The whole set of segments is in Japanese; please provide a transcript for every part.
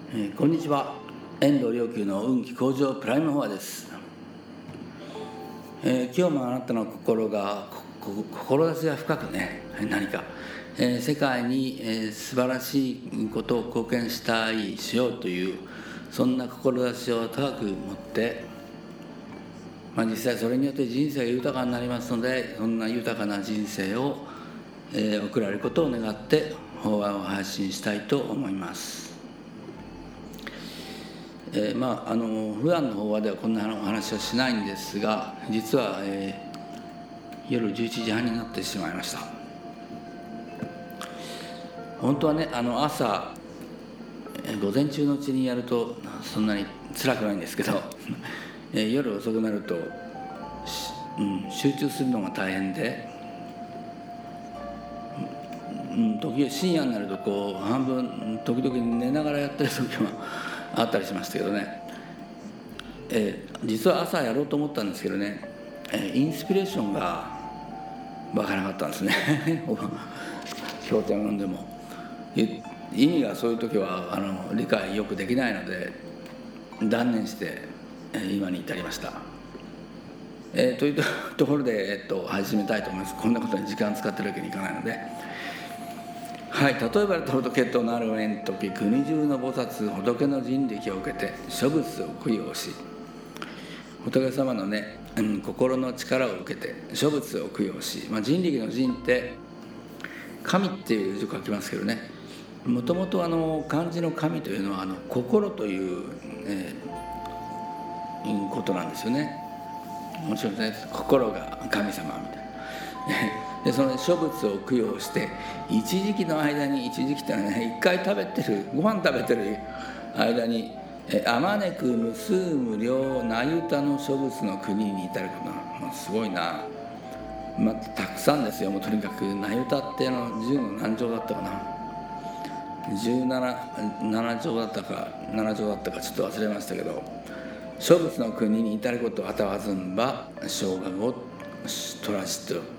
こんにちは。遠藤良久の運気向上プライムフォアです。今日もあなたの心が志が深くね、何か、世界に、素晴らしいことを貢献したいしようというそんな志を高く持って、実際それによって人生が豊かになりますので、そんな豊かな人生を、送られることを願って法話を配信したいと思います。普段の法話ではこんなお話はしないんですが、実は、夜11時半になってしまいました。本当はね、朝午前中のうちにやるとそんなに辛くないんですけど夜遅くなると、集中するのが大変で、時々深夜になると半分時々寝ながらやってる時もあったりしましたけどね、実は朝やろうと思ったんですけどね、インスピレーションがわからなかったんですね経典を読んでも意味がそういう時は理解よくできないので断念して、今に至りました。というところで、始めたいと思います。こんなことに時間使ってるわけにいかないので、はい、例えば仏となる縁時、国中の菩薩仏の人力を受けて諸仏を供養し、仏様のね、心の力を受けて諸仏を供養し、人力の人って神っていう字を書きますけどね、もともと漢字の神というのは心という、ことなんですよね。もちろんね、心が神様みたいなでその諸仏を供養して一時期の間に、一時期ってのはね、一回ご飯食べてる間にあまねく無数無量なゆたの諸仏の国に至るかな、すごいな、たくさんですよ。もうとにかくなゆたって10の何乗だったかな、17乗だったか7乗だったかちょっと忘れましたけど、諸仏の国に至ることあたわずんば生涯を取らしと、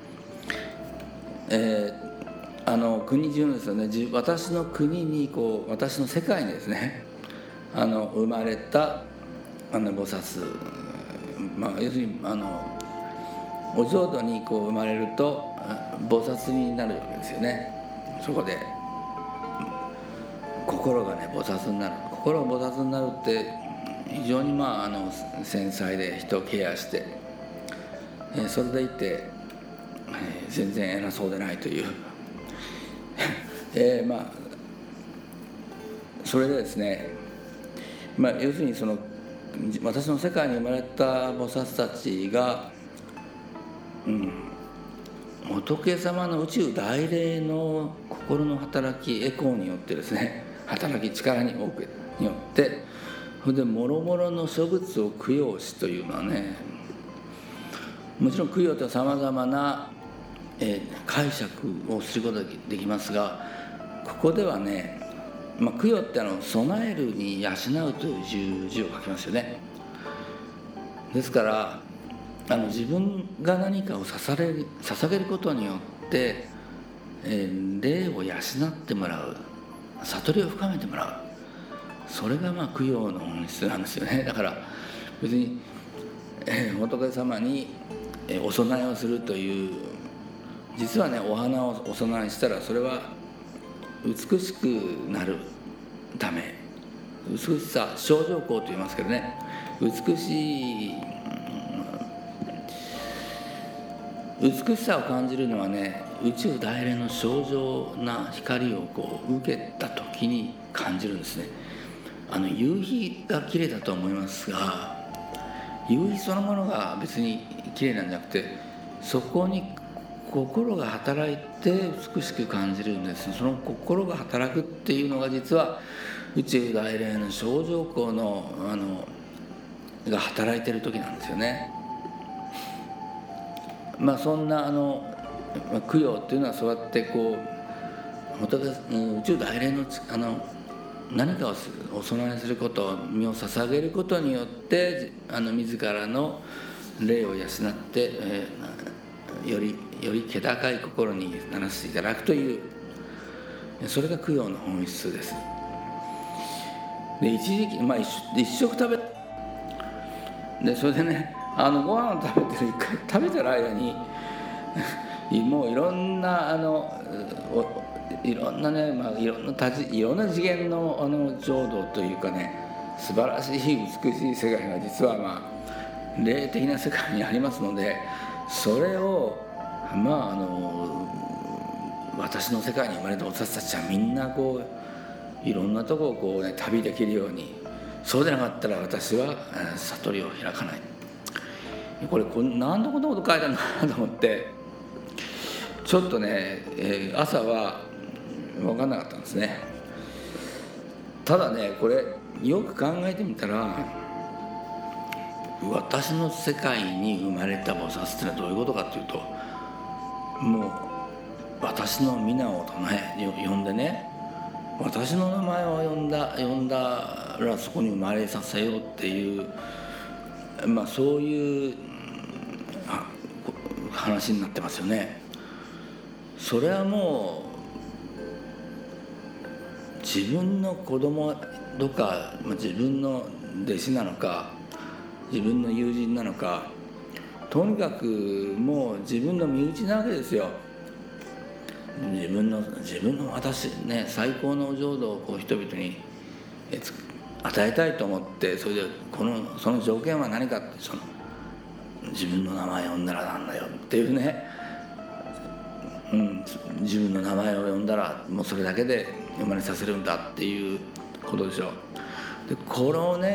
国中のですよね、私の国に私の世界にですね、生まれた菩薩、要するにお浄土に生まれると菩薩になるわけですよね。そこで心がね菩薩になる、心が菩薩になるって非常に繊細で人をケアして、それでいて、全然偉そうでないというそれでですね、要するに私の世界に生まれた菩薩たちが、仏様の宇宙大霊の心の働き、エコーによってですね、働き力によってそれでもろもろの諸仏を供養しというのはね、もちろん供養とはさまざまな、解釈をすることができますが、ここではね、供養って備えるに養うという字を書きますよね。ですから自分が何かを捧げることによって、霊を養ってもらう、悟りを深めてもらう、それが供養の本質なんですよね。だから別に、仏様にお供えをするという、実はね、お花をお供えしたらそれは美しくなるため、美しさ、清浄光と言いますけどね、美しさを感じるのはね、宇宙大霊の清浄な光を受けた時に感じるんですね。夕日が綺麗だと思いますが、夕日そのものが別に綺麗なんじゃなくて、そこに心が働いて美しく感じるんです。その心が働くっていうのが実は宇宙大霊の清浄光が働いてる時なんですよね。そんな供養っていうのはそうやって宇宙大霊の何かをお供えすること、身を捧げることによって自らの霊を養って、より気高い心にならせていただくという、それが供養の本質です。 で一時期、一食食べで、それでねご飯を食べてる間にもういろんないろんなね、いろんな次元の浄土というかね、素晴らしい美しい世界が実は霊的な世界にありますので、それを私の世界に生まれた私たちはみんなこういろんなとこをこう、ね、旅できるように、そうでなかったら私は悟りを開かない。これ何でこんなこと書いてあるのかなと思ってちょっとね、朝は分かんなかったんですね。ただね、これよく考えてみたら、私の世界に生まれた菩薩ってのはどういうことかっていうと、もう私の皆を呼んでね、私の名前を呼んだらそこに生まれさせようっていう、そういう話になってますよね。それはもう自分の子供とか、自分の弟子なのか自分の友人なのか、とにかくもう自分の身内なわけですよ。自分の私ね、最高の浄土をこう人々に与えたいと思って、それでその条件は何かって、自分の名前を呼んだらなんだよっていうね、自分の名前を呼んだらもうそれだけで生まれさせるんだっていうことでしょう。でこ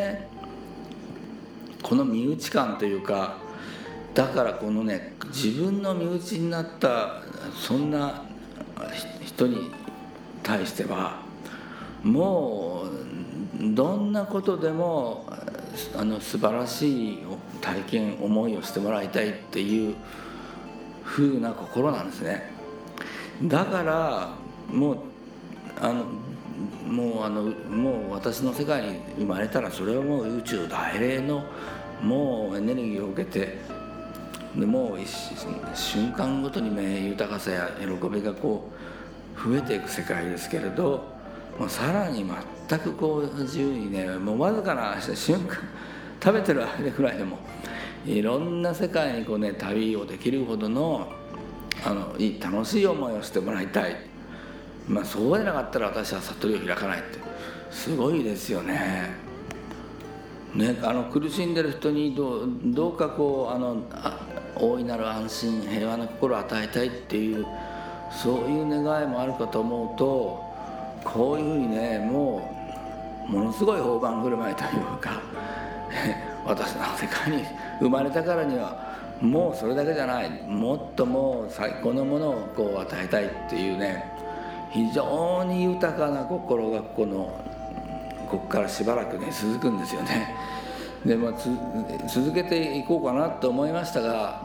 の身内感というか、だからこのね、自分の身内になったそんな人に対してはもうどんなことでも素晴らしい体験思いをしてもらいたいっていう風な心なんですね。だからもう私の世界に生まれたら、それはもう宇宙大霊のもうエネルギーを受けて、でもう瞬間ごとに豊かさや喜びがこう増えていく世界ですけれど、さらに全くこう自由にね、もうわずかな瞬間食べてる間くらいでもいろんな世界にこうね旅をできるほどの楽しい思いをしてもらいたい。そうでなかったら私は悟りを開かないって、すごいですよね。苦しんでる人にどうかこう大いなる安心平和な心を与えたいっていう、そういう願いもあるかと思うと、こういうふうにね、ものすごい大盤振る舞いというか私の世界に生まれたからにはもうそれだけじゃない、もっともう最高のものをこう与えたいっていうね、非常に豊かな心がここからしばらくね続くんですよね。で、続けていこうかなと思いましたが、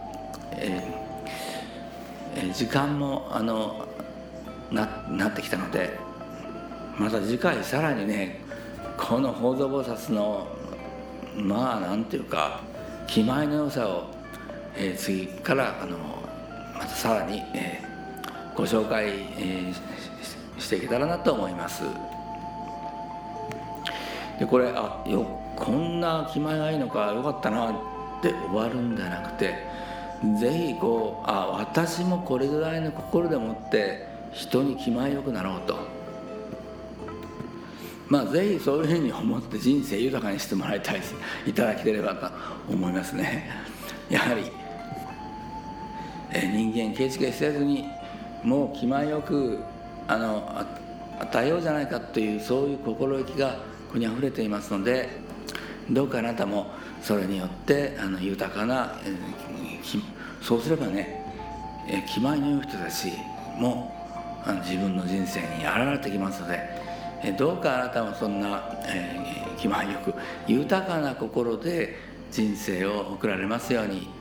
時間もなってきたので、また次回さらにね、この法蔵菩薩のなんていうか気前の良さを、次からまたさらに、ご紹介、していけたらなと思います。でこれこんな気前がいいのか、よかったなって終わるんじゃなくて、ぜひ私もこれぐらいの心でもって人に気前よくなろうと、ぜひそういうふうに思って人生豊かにしてもらいたいです。いただければと思いますね。やはり、人間ケチケチせずにもう気前よく与えようじゃないかという、そういう心意気がここにあふれていますので、どうかあなたもそれによって豊かな、そうすればね、気前の良い人たちも自分の人生に現れてきますので、どうかあなたもそんな、気前よく豊かな心で人生を送られますように。